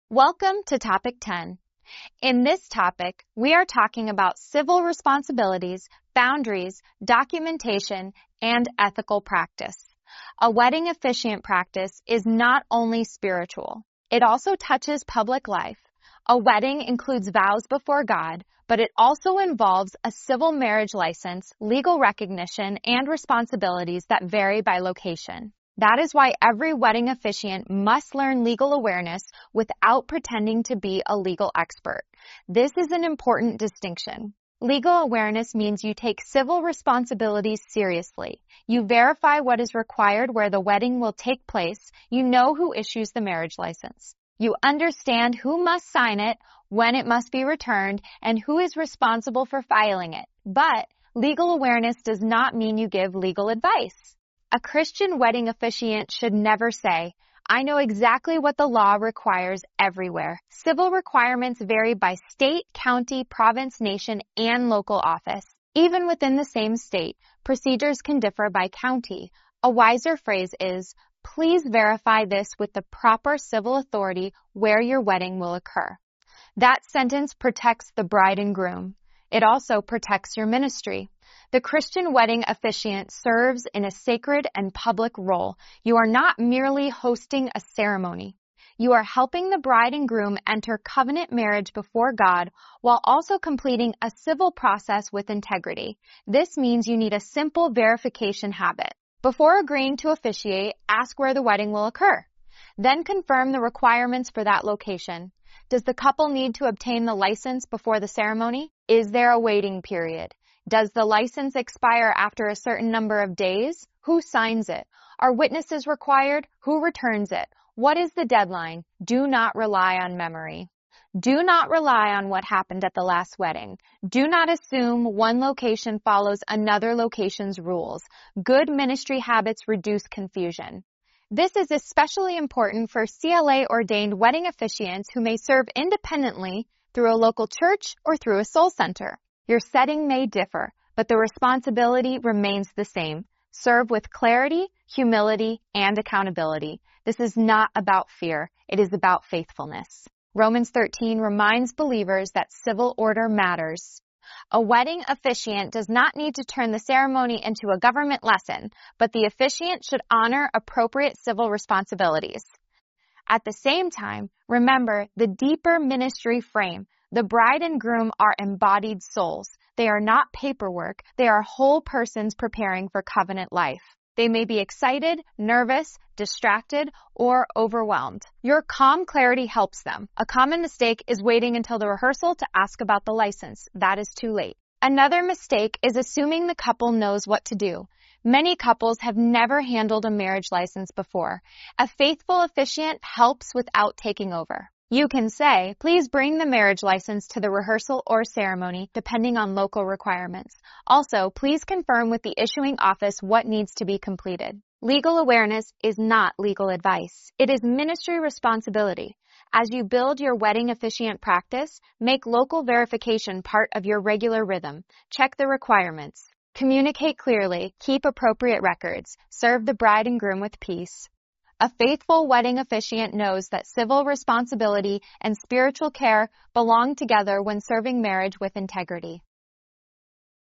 Welcome to Topic 10. In this topic, we are talking about civil responsibilities, boundaries, documentation, and ethical practice. A wedding officiant practice is not only spiritual, it also touches public life. A wedding includes vows before God, but it also involves a civil marriage license, legal recognition, and responsibilities that vary by location. That is why every wedding officiant must learn legal awareness without pretending to be a legal expert. This is an important distinction. Legal awareness means you take civil responsibilities seriously. You verify what is required where the wedding will take place. You know who issues the marriage license. You understand who must sign it, when it must be returned, and who is responsible for filing it. But legal awareness does not mean you give legal advice. A Christian wedding officiant should never say, "I know exactly what the law requires everywhere." Civil requirements vary by state, county, province, nation, and local office. Even within the same state, procedures can differ by county. A wiser phrase is, "Please verify this with the proper civil authority where your wedding will occur." That sentence protects the bride and groom. It also protects your ministry. The Christian wedding officiant serves in a sacred and public role. You are not merely hosting a ceremony. You are helping the bride and groom enter covenant marriage before God while also completing a civil process with integrity. This means you need a simple verification habit. Before agreeing to officiate, ask where the wedding will occur. Then confirm the requirements for that location. Does the couple need to obtain the license before the ceremony? Is there a waiting period? Does the license expire after a certain number of days? Who signs it? Are witnesses required? Who returns it? What is the deadline? Do not rely on memory. Do not rely on what happened at the last wedding. Do not assume one location follows another location's rules. Good ministry habits reduce confusion. This is especially important for CLA-ordained wedding officiants who may serve independently through a local church or through a soul center. Your setting may differ, but the responsibility remains the same. Serve with clarity, humility, and accountability. This is not about fear. It is about faithfulness. Romans 13 reminds believers that civil order matters. A wedding officiant does not need to turn the ceremony into a government lesson, but the officiant should honor appropriate civil responsibilities. At the same time, remember the deeper ministry frame. The bride and groom are embodied souls. They are not paperwork. They are whole persons preparing for covenant life. They may be excited, nervous, distracted, or overwhelmed. Your calm clarity helps them. A common mistake is waiting until the rehearsal to ask about the license. That is too late. Another mistake is assuming the couple knows what to do. Many couples have never handled a marriage license before. A faithful officiant helps without taking over. You can say, "Please bring the marriage license to the rehearsal or ceremony, depending on local requirements. Also, please confirm with the issuing office what needs to be completed." Legal awareness is not legal advice. It is ministry responsibility. As you build your wedding officiant practice, make local verification part of your regular rhythm. Check the requirements. Communicate clearly. Keep appropriate records. Serve the bride and groom with peace. A faithful wedding officiant knows that civil responsibility and spiritual care belong together when serving marriage with integrity.